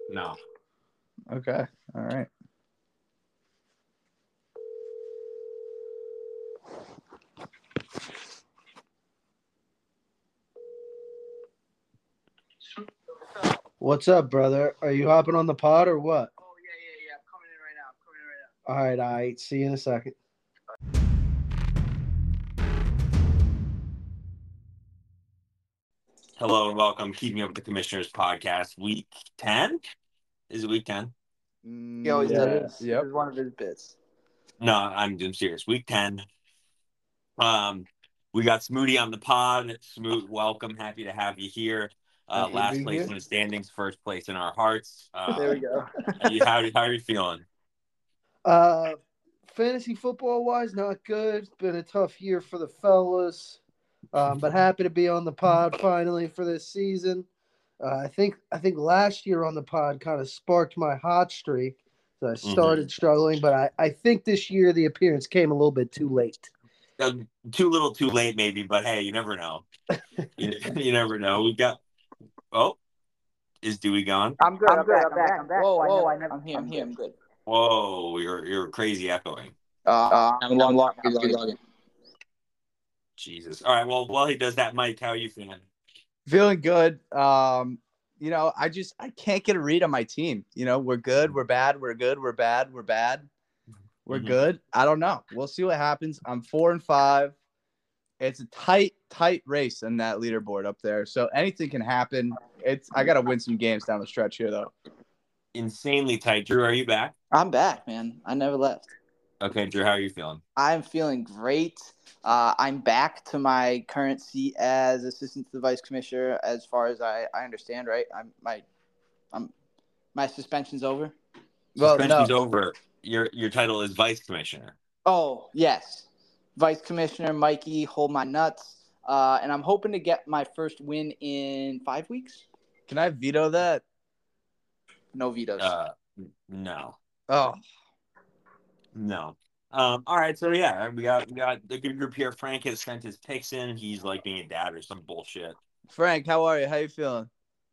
No. Okay. All right. What's up, brother? Are you hopping on the pod or what? Oh, yeah. I'm coming in right now. All right. See you in a second. Hello and welcome. Keeping Up with the Commissioners podcast. Week 10? Is it week 10? He always Yeah, it does. is. This Yep. is one of his bits. No, I'm serious. Week 10. We got Smoody on the pod. Smoot, welcome. Happy to have you here. Happy to Last be place here. in the standings, first place in our hearts. There we go. How are you feeling? Uh, Fantasy football wise, not good. It's been a tough year for the fellas, but happy to be on the pod finally for this season. I think last year on the pod kind of sparked my hot streak, so I started struggling. But I think this year the appearance came a little bit too late. Too little, too late, maybe, but hey, you never know. You never know. We got. Oh, is Dewey gone? I'm good. I'm back. Whoa, I'm here. I'm good. Whoa, you're crazy echoing. I'm logging. Jesus. All right. Well, while he does that, Mike, how are you feeling? Feeling good. I can't get a read on my team. We're good, we're bad, we're good, we're bad, we're bad, we're good. I don't know. We'll see what happens. I'm 4-5. It's a tight race in that leaderboard up there. So anything can happen. I gotta win some games down the stretch here though. Insanely tight. Drew, are you back? I'm back, man. I never left. Okay, Drew, how are you feeling? I'm feeling great. I'm back to my current seat as assistant to the vice commissioner, as far as I understand. Right? My suspension's over. Well, Suspension's no. over. Your title is vice commissioner. Oh yes, vice commissioner Mikey, hold my nuts. And I'm hoping to get my first win in 5 weeks. Can I veto that? No vetoes. No. Oh. No. All right, so yeah, we got the good group here. Frank has sent his picks in. He's like being a dad or some bullshit. Frank, how are you? How you feeling?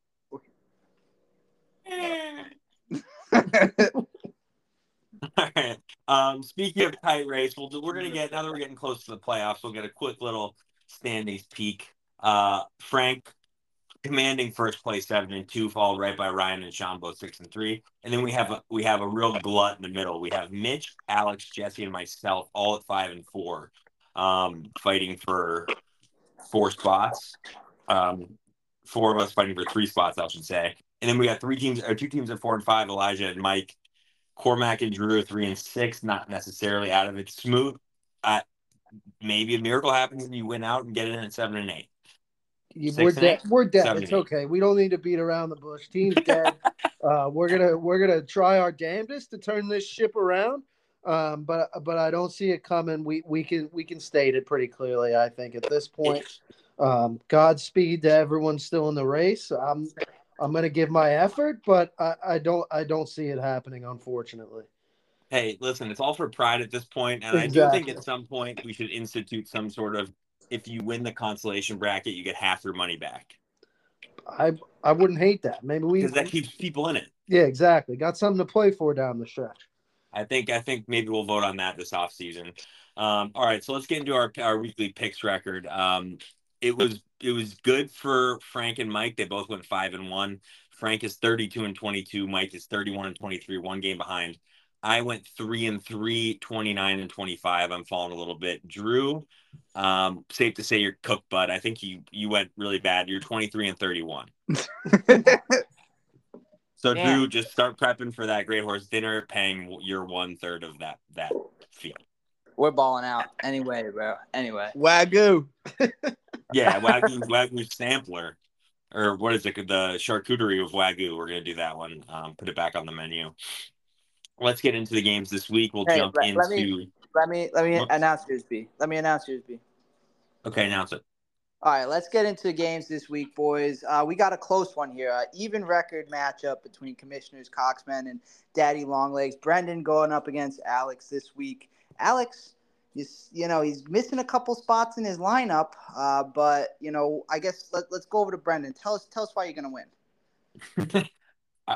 All right. Speaking of tight race, we're gonna get now that we're getting close to the playoffs. We'll get a quick little standings peek. Frank commanding first place 7-2, followed right by Ryan and Sean, both 6-3. And then we have a real glut in the middle. We have Mitch, Alex, Jesse, and myself all at 5-4, fighting for 4 spots. Four of us fighting for 3 spots, I should say. And then we got 2 teams at 4-5, Elijah and Mike. Cormac and Drew are 3-6, not necessarily out of it. Smooth. Maybe a miracle happens and you win out and get in at 7-8. We're dead. We're dead. 7-8. It's okay. We don't need to beat around the bush. Team's dead. We're gonna try our damnedest to turn this ship around. But I don't see it coming. We can state it pretty clearly. I think at this point. Godspeed to everyone still in the race. I'm gonna give my effort, but I don't see it happening, unfortunately. Hey, listen, it's all for pride at this point, and Exactly. I do think at some point we should institute some sort of, if you win the consolation bracket, you get half your money back. I wouldn't hate that. Maybe because that keeps people in it. Yeah, exactly. Got something to play for down the stretch. I think maybe we'll vote on that this offseason. All right, so let's get into our weekly picks record. It was good for Frank and Mike. They both went 5-1. Frank is 32-22. Mike is 31-23, 1 game behind. I went 3-3, 29-25. I'm falling a little bit. Drew, safe to say you're cooked, bud. I think you went really bad. You're 23-31. So Damn. Drew, just start prepping for that Great Horse dinner, paying your 1/3 of that fee. We're balling out anyway, bro. Anyway. Wagyu. Yeah, Wagyu sampler, or what is it? The charcuterie of Wagyu. We're gonna do that one. Put it back on the menu. Let's get into the games this week. We'll jump into. Let me announce yours, B. Okay, announce it. All right, let's get into the games this week, boys. We got a close one here. Even record matchup between Commissioners Coxman and Daddy Longlegs. Brendan going up against Alex this week. Alex, he's missing a couple spots in his lineup, but I guess let's go over to Brendan. Tell us why you're gonna win.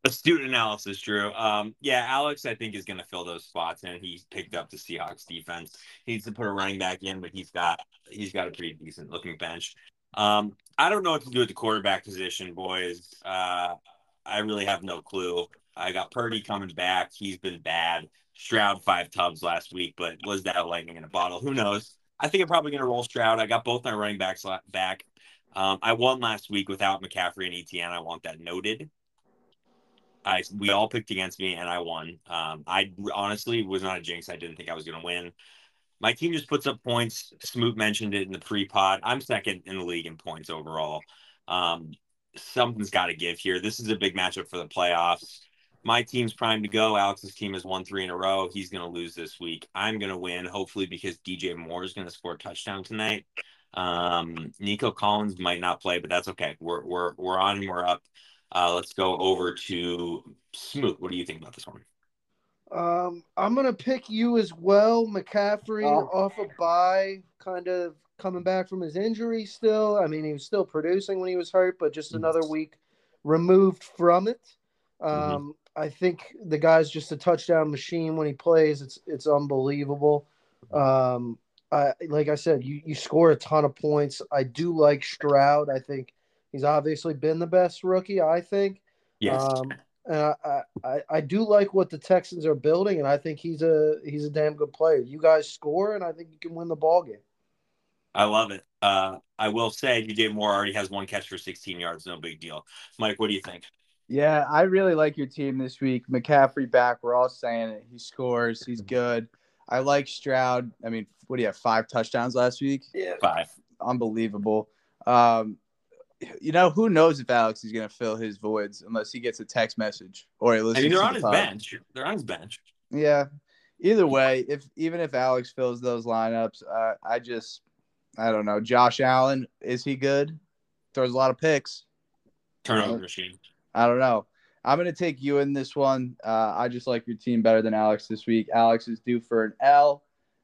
Astute analysis, Drew. Yeah, Alex, I think, is going to fill those spots, and he's picked up the Seahawks defense. He needs to put a running back in, but he's got a pretty decent looking bench. I don't know what to do with the quarterback position, boys. I really have no clue. I got Purdy coming back. He's been bad. Stroud 5 tubs last week, but was that a lightning in a bottle? Who knows? I think I'm probably going to roll Stroud. I got both my running backs back. I won last week without McCaffrey and ETN. I want that noted. We all picked against me, and I won. I honestly was not a jinx. I didn't think I was going to win. My team just puts up points. Smoot mentioned it in the pre-pod. I'm second in the league in points overall. Something's got to give here. This is a big matchup for the playoffs. My team's primed to go. Alex's team has won 3 in a row. He's going to lose this week. I'm going to win, hopefully, because DJ Moore is going to score a touchdown tonight. Nico Collins might not play, but that's okay. We're on. We're up. Let's go over to Smoot. What do you think about this one? I'm gonna pick you as well. McCaffrey off a bye, kind of coming back from his injury still. I mean, he was still producing when he was hurt, but just another week removed from it. I think the guy's just a touchdown machine when he plays. It's unbelievable. Like I said, you score a ton of points. I do like Stroud. I think he's obviously been the best rookie, I think. Yes. And I do like what the Texans are building, and I think he's a damn good player. You guys score, and I think you can win the ball game. I love it. I will say DJ Moore already has 1 catch for 16 yards. No big deal. Mike, what do you think? Yeah, I really like your team this week. McCaffrey back. We're all saying it. He scores. He's good. I like Stroud. I mean, what do you have? 5 touchdowns last week? Yeah. 5. Unbelievable. Who knows if Alex is going to fill his voids unless he gets a text message or he listens they're to on the his pod. bench. They're on his bench. Yeah. Either way, even if Alex fills those lineups, I don't know. Josh Allen, is he good? Throws a lot of picks. Turnover machine. I don't know. I'm going to take you in this one. I just like your team better than Alex this week. Alex is due for an L.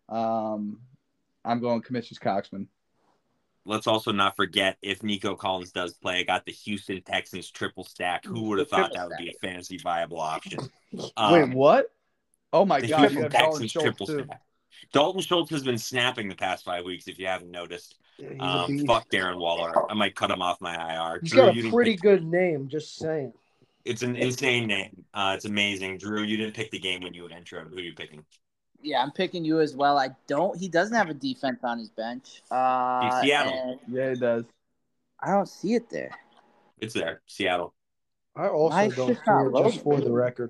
I'm going Commissioners Coxman. Let's also not forget, if Nico Collins does play, I got the Houston Texans triple stack. Who would have thought that would be a fantasy viable option? Wait, what? Oh, my The God. Houston You have Dalton Texans Schultz, triple too. stack. Dalton Schultz has been snapping the past 5 weeks, if you haven't noticed. Yeah, Fuck Darren Waller. I might cut him off my IR. He's Drew, got a pretty good name, just saying. It's an insane name. It's amazing. Drew, you didn't pick the game when you would intro. Who are you picking? Yeah, I'm picking you as well. He doesn't have a defense on his bench. Seattle. Yeah, it does. I don't see it there. It's there. Seattle. I also My don't shit's see not it, loading. just for the record.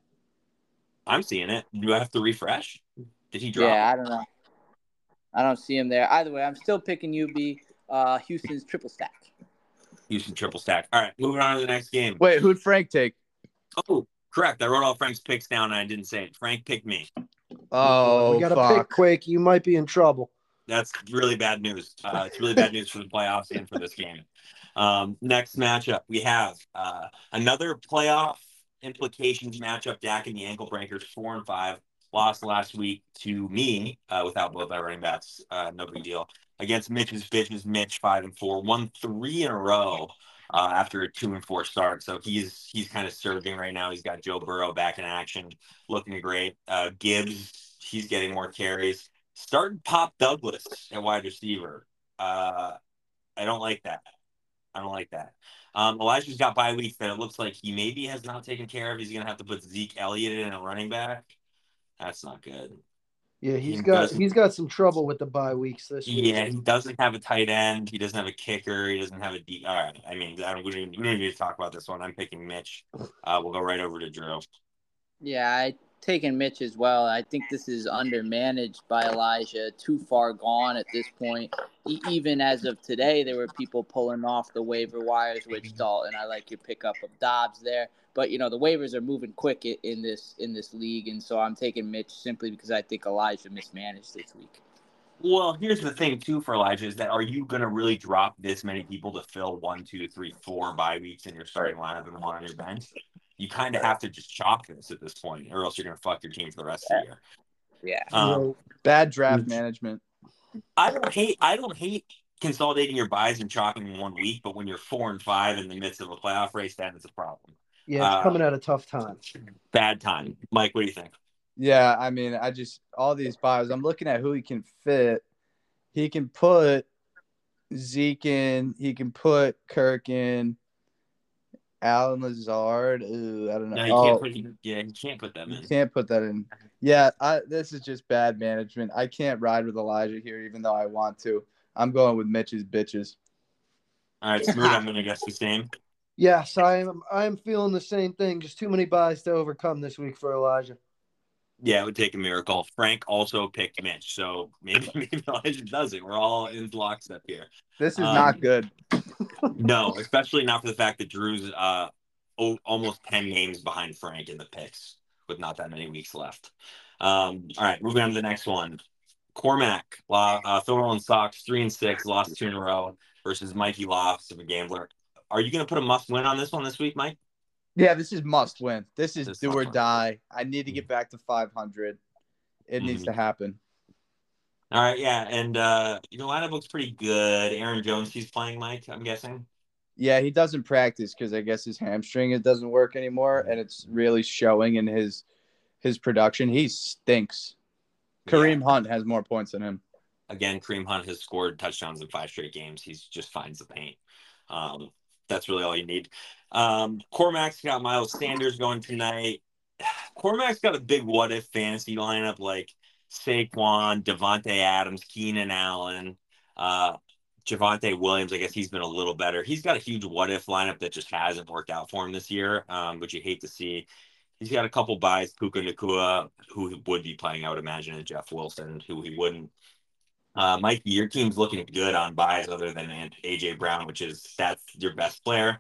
I'm seeing it. Do I have to refresh? Did he drop? Yeah, I don't know. I don't see him there. Either way, I'm still picking UB. Houston's triple stack. Houston triple stack. All right, moving on to the next game. Wait, who'd Frank take? Oh, correct. I wrote all Frank's picks down and I didn't say it. Frank picked me. Oh, we got to fuck. pick quick. You might be in trouble. That's really bad news. It's really bad news for the playoffs and for this game. Next matchup, we have another playoff implications matchup. Dak and the ankle breakers, 4-5. Lost last week to me without both our running backs. No big deal. Against Mitch's bitches, Mitch 5-4, won 3 in a row after a 2-4 start. So he's kind of surging right now. He's got Joe Burrow back in action, looking great. Gibbs, he's getting more carries. Starting Pop Douglas at wide receiver. I don't like that. Elijah's got bye weeks that it looks like he maybe has not taken care of. He's going to have to put Zeke Elliott in a running back. That's not good. Yeah, he's got some trouble with the bye weeks this week. Yeah, he doesn't have a tight end. He doesn't have a kicker. He doesn't have a deep. All right. I mean, we don't need to talk about this one. I'm picking Mitch. We'll go right over to Drew. Yeah, I taken Mitch as well. I think this is undermanaged by Elijah. Too far gone at this point. Even as of today, there were people pulling off the waiver wires, which Dalton, I like your pickup of Dobbs there. But, the waivers are moving quick in this league, and so I'm taking Mitch simply because I think Elijah mismanaged this week. Well, here's the thing, too, for Elijah, is that are you going to really drop this many people to fill 1, 2, 3, 4 bye weeks in your starting lineup and 1 on your bench? You kind of have to just chalk this at this point, or else you're going to fuck your team for the rest of the year. Yeah. Bad draft management. I don't hate consolidating your buys and chalking in 1 week, but when you're 4-5 in the midst of a playoff race, then it's a problem. Yeah, it's coming at a tough time. Bad time. Mike, what do you think? Yeah, I mean, all these buys. I'm looking at who he can fit. He can put Zeke in. He can put Kirk in. Alan Lazard. Ooh, I don't know. No, you can't put them You in. can't put that in. Yeah, this is just bad management. I can't ride with Elijah here, even though I want to. I'm going with Mitch's bitches. All right, Smoot, I'm going to guess the same. Yes, I'm feeling the same thing. Just too many buys to overcome this week for Elijah. Yeah, it would take a miracle. Frank also picked Mitch, so maybe Elijah does it. We're all in lockstep here. This is not good. No, especially not for the fact that Drew's almost 10 games behind Frank in the picks with not that many weeks left. All right, moving on to the next one. Cormac, Phil Rollins Sox, 3-6, lost 2 in a row versus Mikey Lofts of a gambler. Are you going to put a must win on this one this week, Mike? Yeah, this is must win. This is do or win. die. I need to get back to 500. It needs to happen. All right, yeah, and your lineup looks pretty good. Aaron Jones, he's playing, Mike, I'm guessing. Yeah, he doesn't practice because I guess his hamstring it doesn't work anymore, and it's really showing in his production. He stinks. Kareem Hunt has more points than him. Again, Kareem Hunt has scored touchdowns in 5 straight games. He just finds the paint. That's really all you need. Cormac's got Miles Sanders going tonight. Cormac's got a big what-if fantasy lineup like Saquon, Devontae Adams, Keenan Allen, Javonte Williams. I guess he's been a little better. He's got a huge what-if lineup that just hasn't worked out for him this year, which you hate to see. He's got a couple buys, Puka Nacua, who would be playing, I would imagine, and Jeff Wilson, who he wouldn't. Mikey, your team's looking good on buys other than AJ Brown, that's your best player.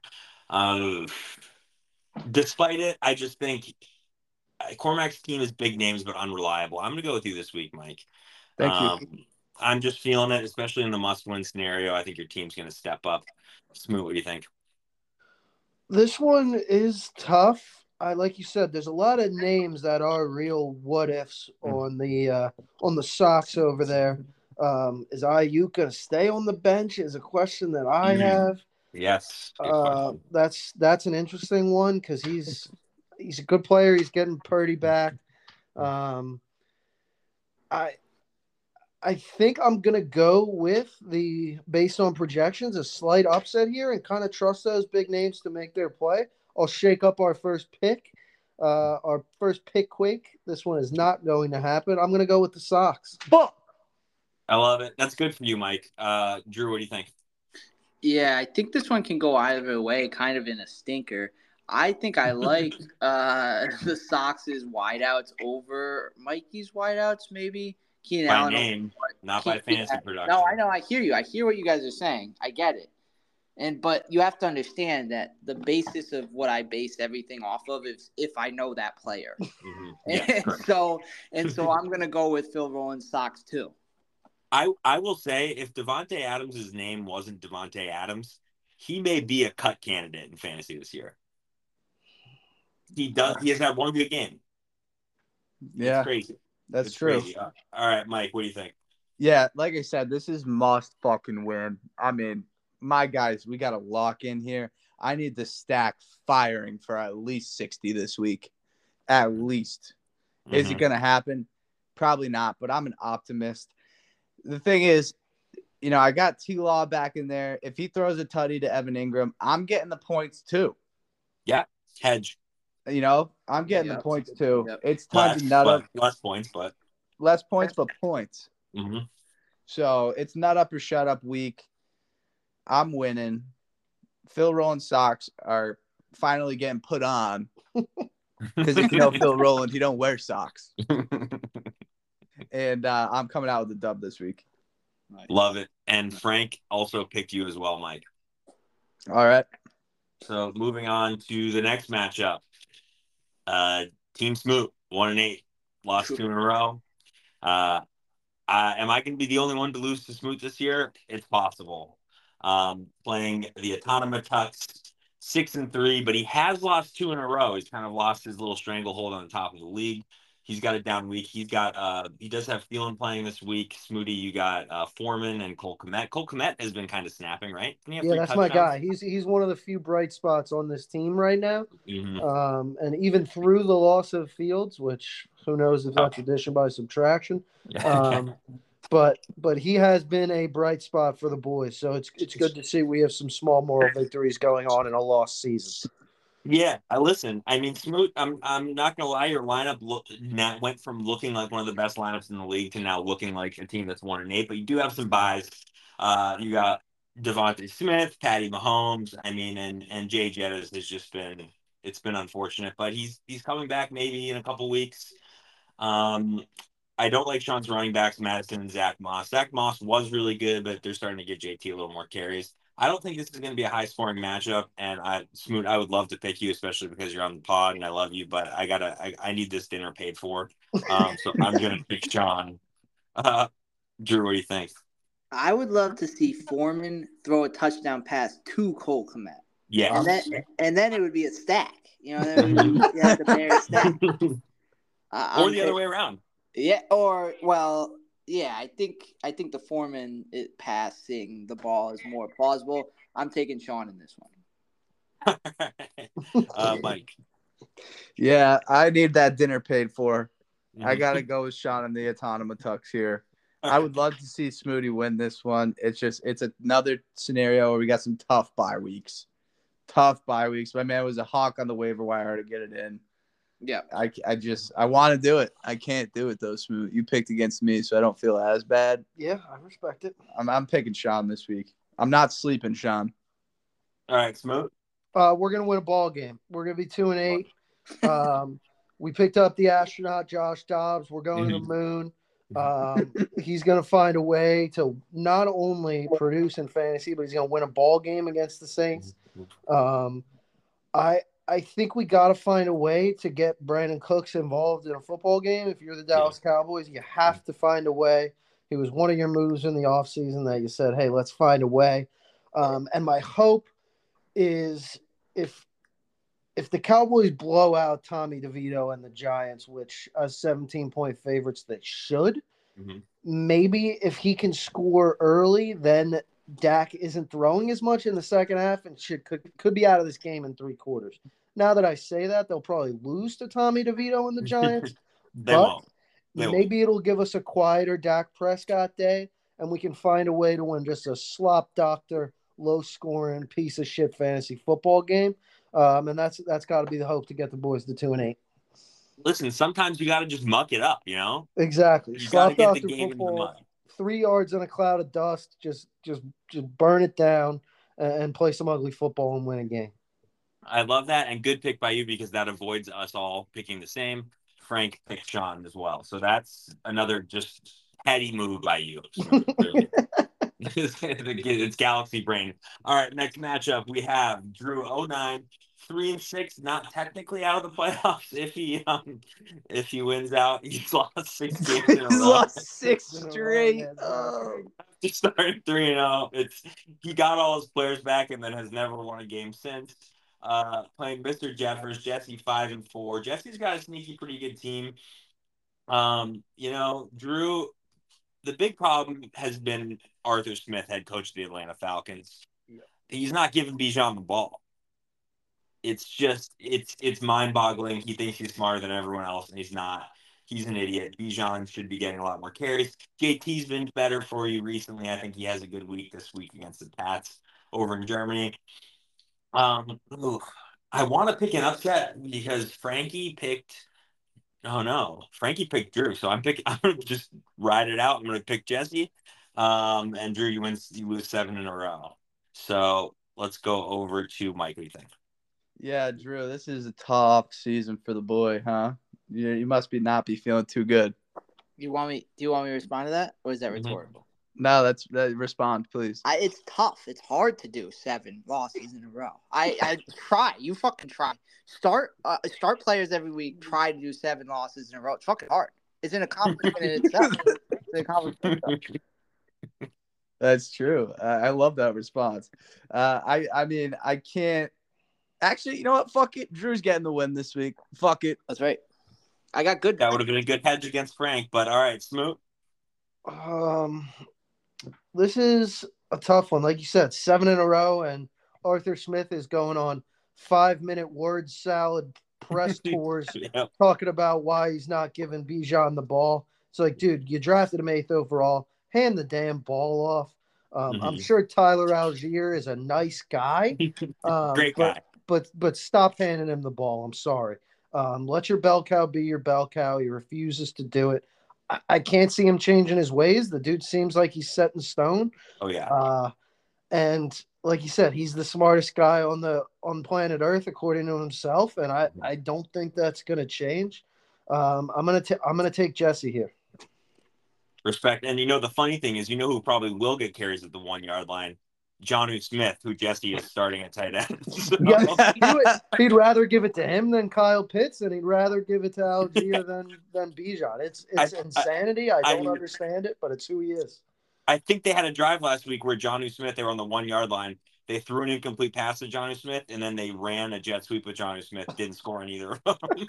Despite it, I just think Cormac's team is big names but unreliable. I'm going to go with you this week, Mike. Thank you. I'm just feeling it, especially in the must-win scenario. I think your team's going to step up. Smoot, what do you think? This one is tough. Like you said, there's a lot of names that are real what ifs on the Sox over there. Is Ayuk going to stay on the bench? Is a question that I have. Yes. That's an interesting one because he's a good player. He's getting Purdy back. I think I'm gonna go with based on projections, a slight upset here and kind of trust those big names to make their play. I'll shake up our first pick. Our first pick quick. This one is not going to happen. I'm gonna go with the Sox. I love it. That's good for you, Mike. Drew, what do you think? Yeah, I think this one can go either way, kind of in a stinker. I think I like the Sox's wideouts over Mikey's wideouts, maybe. Keenan By Allen, name, not by fantasy production. No, I know. I hear you. I hear what you guys are saying. I get it. But you have to understand that the basis of what I base everything off of is if I know that player. Mm-hmm. Yeah, so I'm gonna go with Phil Rollins Sox too. I will say if Devontae Adams' name wasn't Devontae Adams, he may be a cut candidate in fantasy this year. He has had one good game. Yeah, it's crazy. That's true. Crazy. All right, Mike, what do you think? Yeah, like I said, this is must fucking win. I mean, my guys, we got to lock in here. I need the stack firing for at least 60 this week. At least. Mm-hmm. Is it going to happen? Probably not, but I'm an optimist. The thing is, I got T-Law back in there. If he throws a tutty to Evan Ingram, I'm getting the points too. Yeah, hedge. I'm getting the points too. Yep. It's time to nut up. Less points, but points. Mm-hmm. So it's nut up or shut up week. I'm winning. Phil Rollins Sox are finally getting put on. Because if you know Phil Rollins, he don't wear socks. And I'm coming out with the dub this week. Love it. And Frank also picked you as well, Mike. All right. So moving on to the next matchup. Team Smoot, 1-8, lost 2 in a row. Am I going to be the only one to lose to Smoot this year? It's possible. Playing the Autonomatucks, 6-3, but he has lost 2 in a row. He's kind of lost his little stranglehold on the top of the league. He's got a down week. He does have Thielen playing this week. Smootty, you got Foreman and Cole Kmet. Cole Kmet has been kind of snapping, right? Can he have Yeah, 3 that's my touchdowns? guy. He's one of the few bright spots on this team right now. Mhm. And even through the loss of Fields, which who knows if that's addition by subtraction. But he has been a bright spot for the boys. So it's good to see we have some small moral victories going on in a lost season. Yeah, I listen. I mean, Smoot. I'm not gonna lie. Your lineup went from looking like one of the best lineups in the league to now looking like a team that's 1-8. But you do have some buys. You got Devontae Smith, Patty Mahomes. I mean, and Jay Jettis has just been. It's been unfortunate, but he's coming back maybe in a couple weeks. Um, I don't like Sean's running backs, Madison and Zach Moss. Zach Moss was really good, but they're starting to get JT a little more carries. I don't think this is going to be a high scoring matchup. And Smoot, I would love to pick you, especially because you're on the pod and I love you, but I need this dinner paid for. So I'm going to pick Sean. Drew, what do you think? I would love to see Foreman throw a touchdown pass to Cole Kmet. Yeah. And then it would be a stack. You know, then you have the Bears stack. Or the other way around. Yeah, I think the Foreman passing the ball is more plausible. I'm taking Sean in this one. Mike. Yeah, I need that dinner paid for. I gotta go with Sean and the Autonoma Tux here. I would love to see Smooty win this one. It's another scenario where we got some tough bye weeks. My man was a hawk on the waiver wire to get it in. Yeah. I want to do it. I can't do it though, Smoot. You picked against me, so I don't feel as bad. Yeah, I respect it. I'm picking Sean this week. I'm not sleeping, Sean. All right, Smoot. We're gonna win a ball game. We're gonna be 2-8. We picked up the astronaut Josh Dobbs. We're going to the moon. He's going to find a way to not only produce in fantasy, but he's going to win a ball game against the Saints. I think we got to find a way to get Brandon Cooks involved in a football game. If you're the Dallas Cowboys, you have to find a way. He was one of your moves in the offseason that you said, hey, let's find a way. And my hope is if the Cowboys blow out Tommy DeVito and the Giants, which are 17-point favorites that should, maybe if he can score early, then Dak isn't throwing as much in the second half and could be out of this game in 3 quarters. Now that I say that, they'll probably lose to Tommy DeVito and the Giants. Maybe it'll give us a quieter Dak Prescott day, and we can find a way to win just a slop doctor, low-scoring, piece of shit fantasy football game. And that's got to be the hope to get the boys to 2-8. Listen, sometimes you got to just muck it up, you know? Exactly. You got to get the game in the mud. 3 yards in a cloud of dust. Just burn it down and play some ugly football and win a game. I love that, and good pick by you because that avoids us all picking the same. Frank picked Sean as well, so that's another just petty move by you. It's Galaxy brain. All right, next matchup we have Drew 09, 3-6, not technically out of the playoffs. If he wins out, he's lost 6 games in a row. He's lost 6 straight. He started 3-0. He got all his players back and then has never won a game since. Playing Mr. Jeffers, Jesse 5-4. Jesse's got a sneaky, pretty good team. Drew. The big problem has been Arthur Smith, head coach of the Atlanta Falcons. Yeah. He's not giving Bijan the ball. It's mind-boggling. He thinks he's smarter than everyone else, and he's not. He's an idiot. Bijan should be getting a lot more carries. JT's been better for you recently. I think he has a good week this week against the Pats over in Germany. I want to pick an upset because Frankie picked Drew. So I'm going to just ride it out. I'm going to pick Jesse. And Drew, you lose 7 in a row. So let's go over to Mike. What do you think? Yeah, Drew, this is a tough season for the boy, huh? You must not be feeling too good. Do you want me to respond to that, or is that rhetorical? No, respond, please. It's tough. It's hard to do 7 losses in a row. I try. You fucking try. Start players every week. Try to do 7 losses in a row. It's fucking hard. It's an accomplishment in itself. It's an accomplishment. That's true. I love that response. I mean, I can't. Actually, you know what? Fuck it. Drew's getting the win this week. Fuck it. That's right. I got good. That would have been a good hedge against Frank, but all right, Smoot. This is a tough one. Like you said, 7 in a row, and Arthur Smith is going on 5-minute word salad press tours Yep. talking about why he's not giving Bijan the ball. It's like, dude, you drafted him 8th overall. Hand the damn ball off. I'm sure Tyler Algier is a nice guy. Great guy. But stop handing him the ball. I'm sorry. Let your bell cow be your bell cow. He refuses to do it. I can't see him changing his ways. The dude seems like he's set in stone. Oh yeah. And like you said, he's the smartest guy on planet Earth according to himself, and I don't think that's going to change. I'm gonna take Jesse here. Respect. And the funny thing is, who probably will get carries at the 1-yard line? Jonnu Smith, who Jesse is starting at tight end. So. Yeah, he'd rather give it to him than Kyle Pitts, and he'd rather give it to Algier than Bijan. It's insanity. I don't understand it, but it's who he is. I think they had a drive last week where Jonnu Smith, they were on the 1-yard line. They threw an incomplete pass to Jonnu Smith, and then they ran a jet sweep with Jonnu Smith. Didn't score on either of them.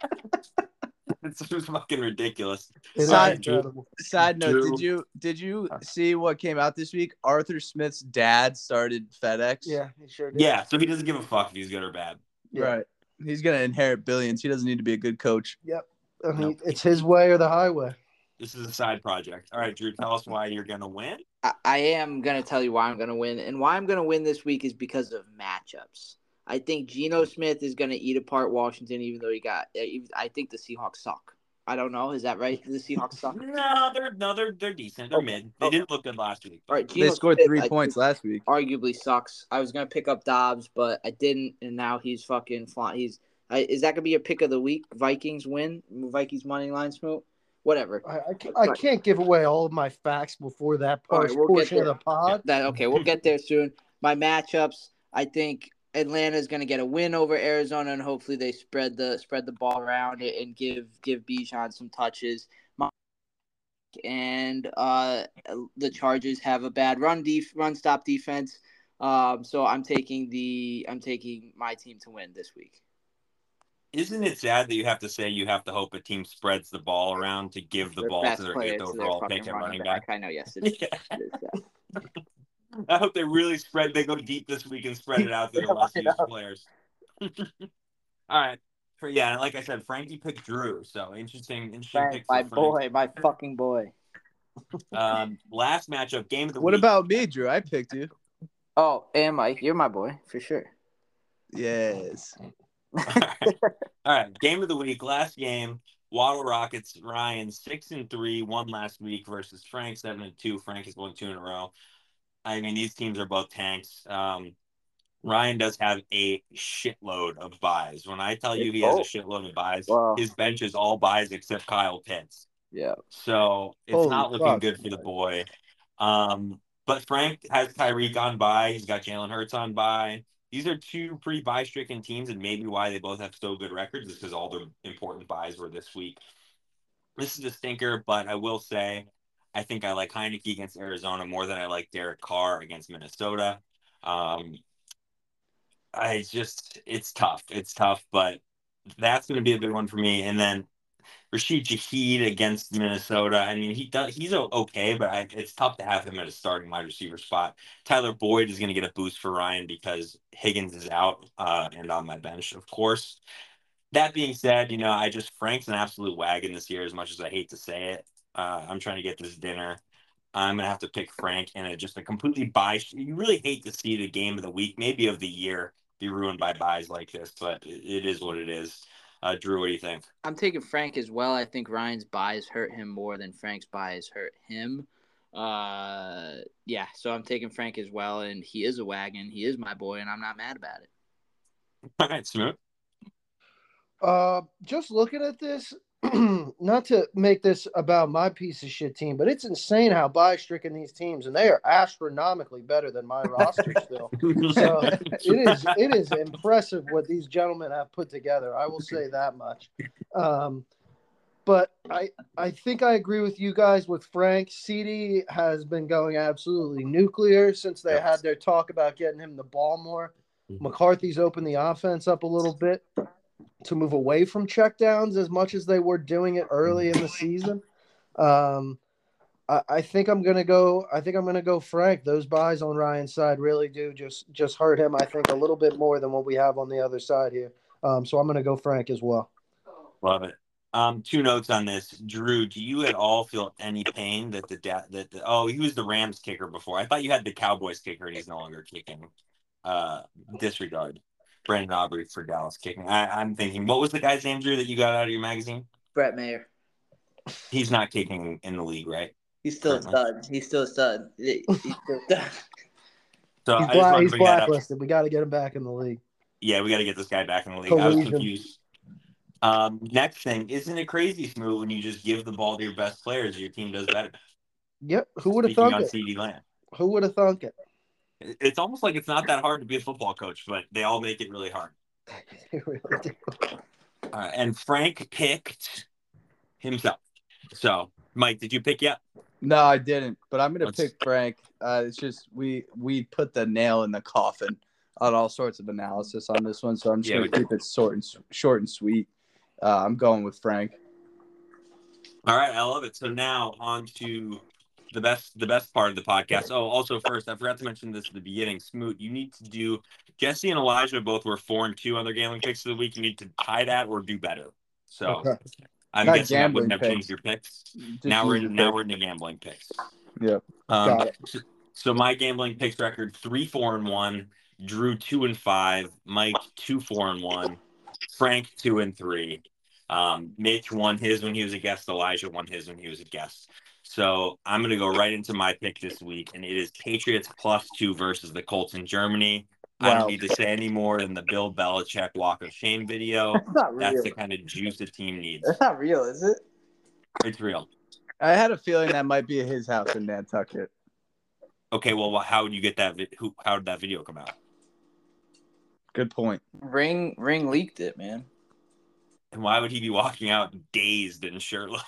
It's fucking ridiculous. Side note, did you see what came out this week? Arthur Smith's dad started FedEx. Yeah, he sure did. Yeah, so he doesn't give a fuck if he's good or bad. Yeah. Right. He's gonna inherit billions. He doesn't need to be a good coach. Yep. I mean, it's his way or the highway. This is a side project. All right, Drew, tell us why you're gonna win. I am gonna tell you why I'm gonna win, and why I'm gonna win this week is because of matchups. I think Geno Smith is going to eat apart Washington, even though I think the Seahawks suck. I don't know. Is that right? Do the Seahawks suck? They're decent. They're mid. They didn't look good last week. All right, they scored 3 points last week. Arguably sucks. I was going to pick up Dobbs, but I didn't, and now he's fucking flying. Is that going to be your pick of the week? Vikings win? Vikings money line smoke? Whatever. I can't give away all of my facts before that portion of the pod. We'll get there soon. My matchups, I think Atlanta is going to get a win over Arizona, and hopefully they spread the ball around and give Bijan some touches. And the Chargers have a bad run stop defense. So I'm taking my team to win this week. Isn't it sad that you have to say you have to hope a team spreads the ball around to give the ball to their 8th overall pick and running back? I know, yes, it is. Yeah. It is. I hope they really they go deep this week and spread it out to the less used players. All right. And like I said, Frankie picked Drew, so interesting pick. My fucking boy. Last matchup, game of the week. What about me, Drew? I picked you. Oh, and Mike, you're my boy for sure. Yes. All right. Game of the week. Last game. Waddle Rockets. Ryan 6-3 won last week versus Frank 7-2. Frank is going 2 in a row. I mean, these teams are both tanks. Ryan does have a shitload of buys. When I tell you he has a shitload of buys, his bench is all buys except Kyle Pitts. Yeah. So it's not looking good for the boy. But Frank has Tyreek on bye. He's got Jalen Hurts on bye. These are 2 pretty buy-stricken teams, and maybe why they both have so good records is because all their important buys were this week. This is a stinker, but I will say I think I like Heineke against Arizona more than I like Derek Carr against Minnesota. It's tough. It's tough, but that's going to be a big one for me. And then Rashid Shaheed against Minnesota. I mean, he's okay, but it's tough to have him at a starting wide receiver spot. Tyler Boyd is going to get a boost for Ryan because Higgins is out and on my bench, of course. That being said, Frank's an absolute wagon this year, as much as I hate to say it. I'm trying to get this dinner. I'm going to have to pick Frank and just a completely buy. You really hate to see the game of the week, maybe of the year, be ruined by buys like this, but it is what it is. Drew, what do you think? I'm taking Frank as well. I think Ryan's buys hurt him more than Frank's buys hurt him. So I'm taking Frank as well, and he is a wagon. He is my boy, and I'm not mad about it. All right, Smoot. Just looking at this, not to make this about my piece of shit team, but it's insane how buy-stricken these teams, and they are astronomically better than my roster still. So it is impressive what these gentlemen have put together. I will say that much. But I think I agree with you guys with Frank. CD has been going absolutely nuclear since they had their talk about getting him the ball more. McCarthy's opened the offense up a little bit. move away from checkdowns as much as they were doing it early in the season. I think I'm gonna go. I think I'm gonna go Frank. Those buys on Ryan's side really do just hurt him. I think a little bit more than what we have on the other side here. So I'm gonna go Frank as well. Love it. Two notes on this. Drew, do you at all feel any pain that he was the Rams kicker before? I thought you had the Cowboys kicker and he's no longer kicking. Disregard Brandon Aubrey for Dallas kicking. I'm thinking, what was the guy's name, Drew, that you got out of your magazine? Brett Mayer. He's not kicking in the league, right? He's still a stud. He's still a stud. He's still a stud. So he's blacklisted. We got to get him back in the league. Yeah, we got to get this guy back in the league. I was confused. Next thing, isn't it crazy, Smooth, when you just give the ball to your best players, your team does better? Yep. Who would have thunk it? CeeDee Lamb. Who would have thunk it? It's almost like it's not that hard to be a football coach, but they all make it really hard. They really do. All right, and Frank picked himself. So, Mike, did you pick yet? No, I didn't, but I'm going to pick Frank. It's just we put the nail in the coffin on all sorts of analysis on this one, so I'm just going to keep it short and sweet. I'm going with Frank. All right, I love it. So now on to the best part of the podcast. Oh, also first, I forgot to mention this at the beginning. Smoot, you need to do Jesse and Elijah both were 4-2 on their gambling picks of the week. You need to tie that or do better. So okay. I'm Not guessing that wouldn't have changed your picks. Now we're into gambling picks. Yep. Got it. So my gambling picks record 3-4-1. Drew 2-5. Mike 2-4-1. Frank 2-3. Mitch won his when he was a guest. Elijah won his when he was a guest. So I'm gonna go right into my pick this week, and it is Patriots +2 versus the Colts in Germany. Wow. I don't need to say any more than the Bill Belichick Walk of Shame video. That's the kind of juice the team needs. That's not real, is it? It's real. I had a feeling that might be at his house in Nantucket. Okay, well, how would you get that? How did that video come out? Good point. Ring leaked it, man. And why would he be walking out dazed and shirtless?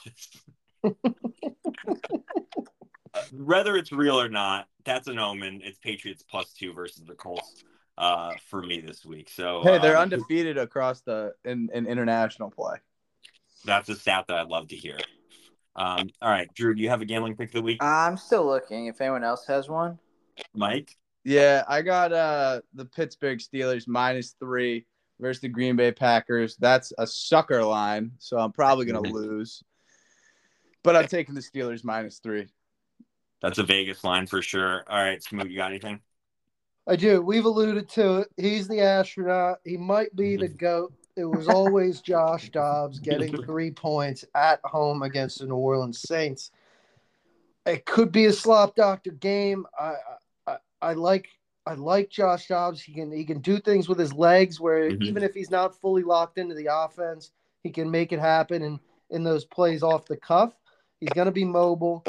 Whether it's real or not, that's an omen. It's Patriots +2 versus the Colts for me this week. So hey, they're undefeated across in international play. That's a stat that I'd love to hear. All right, Drew, do you have a gambling pick of the week? I'm still looking. If anyone else has one, Mike. Yeah, I got the Pittsburgh Steelers -3 versus the Green Bay Packers. That's a sucker line, so I'm probably gonna lose. But I'm taking the Steelers -3. That's a Vegas line for sure. All right, Smoot, you got anything? I do. We've alluded to it. He's the astronaut. He might be the GOAT. It was always Josh Dobbs getting 3 points at home against the New Orleans Saints. It could be a slop doctor game. I like Josh Dobbs. He can do things with his legs where even if he's not fully locked into the offense, he can make it happen in those plays off the cuff. He's going to be mobile.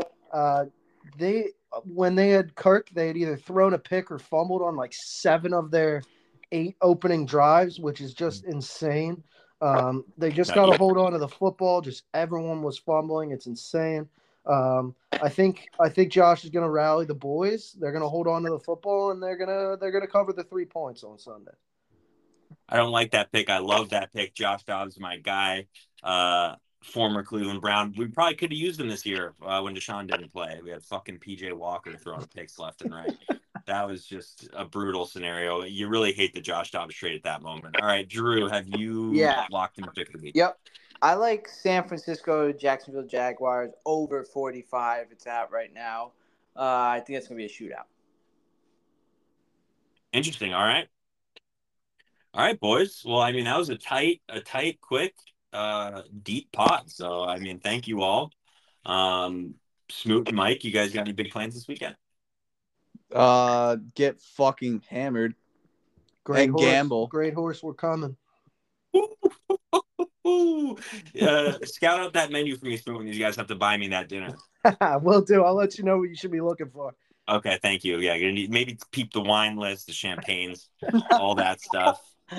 When they had Kirk, they had either thrown a pick or fumbled on like 7 of their 8 opening drives, which is just insane. They just got to hold on to the football. Just everyone was fumbling. It's insane. I think Josh is going to rally the boys. They're going to hold on to the football, and they're gonna cover the 3 points on Sunday. I don't like that pick. I love that pick. Josh Dobbs is my guy. Former Cleveland Brown. We probably could have used him this year when Deshaun didn't play. We had fucking PJ Walker throwing picks left and right. That was just a brutal scenario. You really hate the Josh Dobbs trade at that moment. All right, Drew, have you locked in a pick of the week? Yep. I like San Francisco, Jacksonville Jaguars over 45. It's at right now. I think it's going to be a shootout. Interesting. All right, boys. Well, I mean, that was a tight, quick, deep pot. So, I mean, thank you all. Smoot and Mike, you guys got any big plans this weekend? Get fucking hammered. Gamble. Great horse, we're coming. Scout out that menu for me, Smoot, when you guys have to buy me that dinner. Will do. I'll let you know what you should be looking for. Okay, thank you. Yeah, maybe peep the wine list, the champagnes, all that stuff.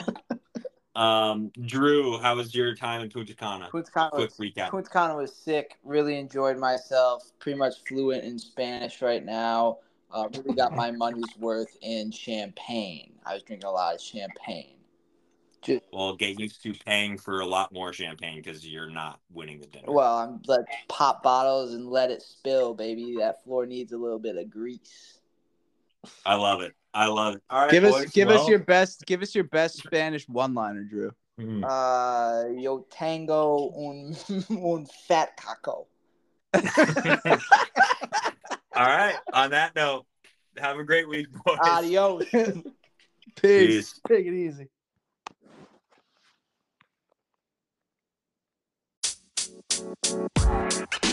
Drew, how was your time in Punta Cana? Quick recap. Punta Cana was sick. Really enjoyed myself. Pretty much fluent in Spanish right now. Really got my money's worth in champagne. I was drinking a lot of champagne. Well, get used to paying for a lot more champagne because you're not winning the dinner. Well, I'm let's pop bottles and let it spill, baby. That floor needs a little bit of grease. I love it. All right, Give boys. us your best Spanish one-liner, Drew. Yo tango un fat caco. All right. On that note, have a great week, boys. Adios. Peace. Take it easy.